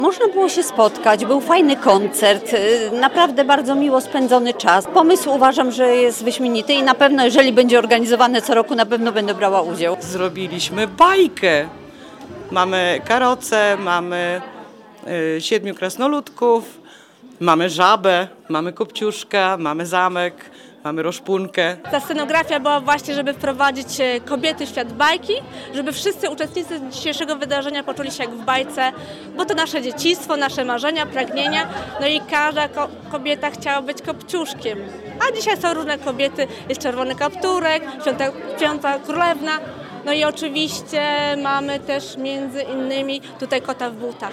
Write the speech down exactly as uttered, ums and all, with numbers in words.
Można było się spotkać, był fajny koncert, naprawdę bardzo miło spędzony czas. Pomysł uważam, że jest wyśmienity i na pewno, jeżeli będzie organizowane co roku, na pewno będę brała udział. Zrobiliśmy bajkę. Mamy karocę, mamy y, siedmiu krasnoludków, mamy żabę, mamy kopciuszka, mamy zamek, mamy roszpunkę. Ta scenografia była właśnie, żeby wprowadzić kobiety w świat bajki, żeby wszyscy uczestnicy dzisiejszego wydarzenia poczuli się jak w bajce, bo to nasze dzieciństwo, nasze marzenia, pragnienia, no i każda ko- kobieta chciała być kopciuszkiem. A dzisiaj są różne kobiety, jest czerwony kapturek, piąta, piąta królewna, no i oczywiście mamy też między innymi tutaj kota w butach.